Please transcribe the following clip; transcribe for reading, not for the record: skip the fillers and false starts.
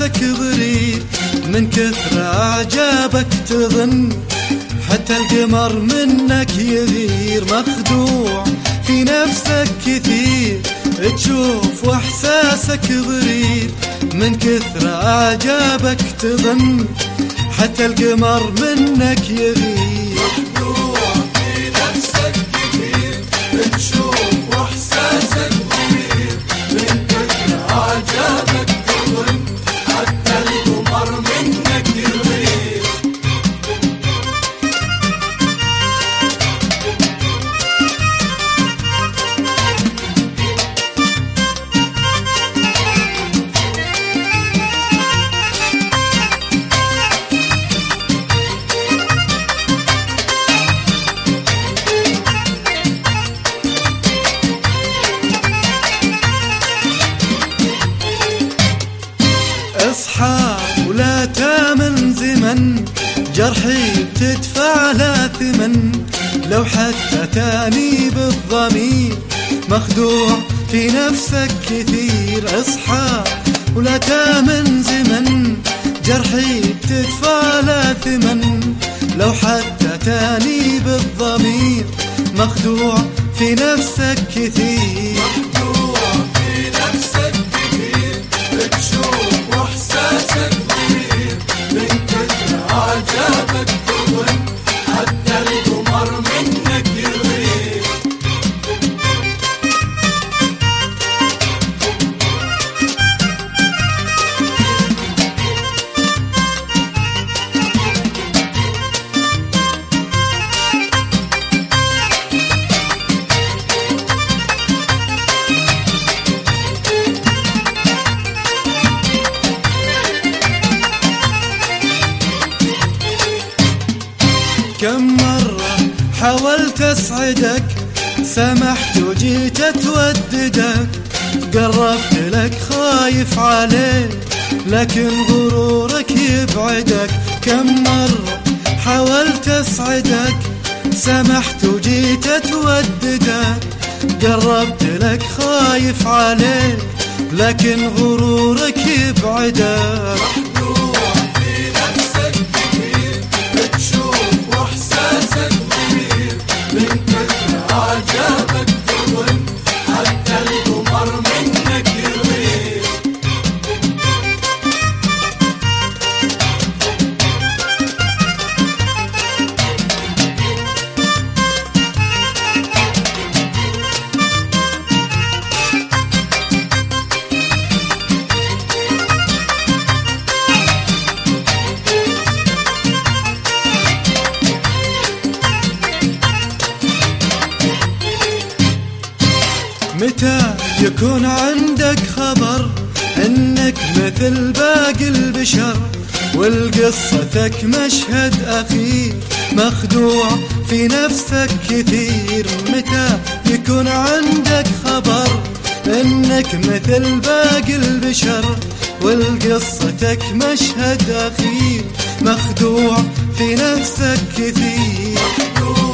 إحساسك ضرير من كثر أعجابك تظن حتى القمر منك يغير. مخدوع في نفسك كثير تشوف وإحساسك ضرير من كثر أعجابك تظن حتى القمر منك يغير. مخدوع في نفسك كثير تشوف وإحساسك ضرير من كثر أعجابك تظن حتى القمر منك يغير. اصحى ولا تامن زمن جرحي بتدفع له ثمن لو حتى تانيب الضمير. مخدوع في نفسك كثير اصحى ولا تامن زمن جرحي بتدفع له ثمن لو حتى تانيب الضمير. مخدوع في نفسك كثير مخدوع في نفسك كثير تشوف وإحساسك ضرير من كثر أعجابك تظن حتى القمر منك يغير. كم مرة حاولت أسعدك سمحت وجيت أتوددك قربت لك خايف عليك لكن غرورك يبعدك. كم مرة حاولت أسعدك سمحت وجيت أتوددك قربت لك خايف عليك لكن غرورك يبعدك. مخدوع في نفسك كثير تشوف وإحساسك ضرير من كثر أعجابك تظن حتى القمر منك يغير. متى يكون عندك خبر انك مثل باقي البشر والقصتك مشهد اخير. مخدوع في نفسك كثير متى يكون عندك خبر انك مثل باقي البشر والقصتك مشهد اخير. مخدوع في نفسك كثير